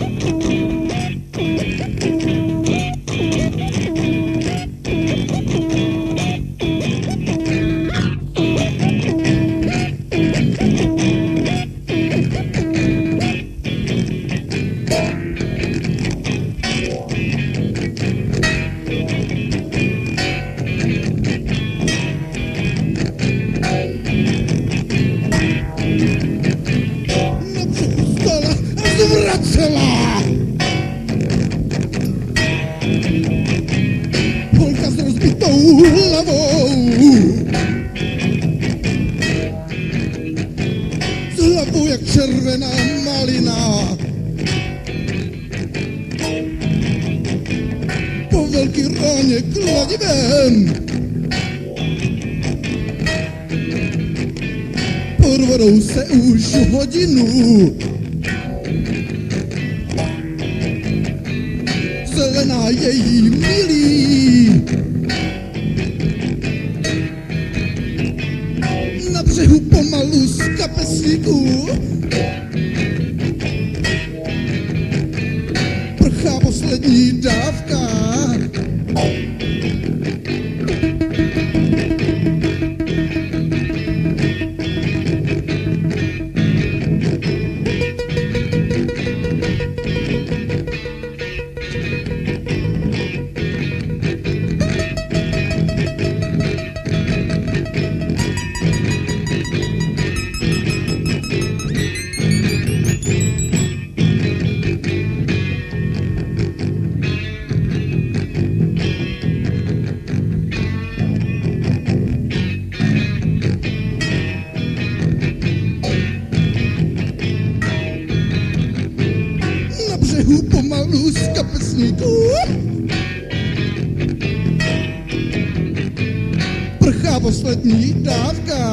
Vracela Polka s rozbitou hlavou, s hlavou jak červená malina. Po velký ráně kladivem pod vodou se už hodinu. Zelená její milý, na břehu pomalu z kapesníků prchá poslední dávka. Pomalu z kapesníků prchá poslední dávka.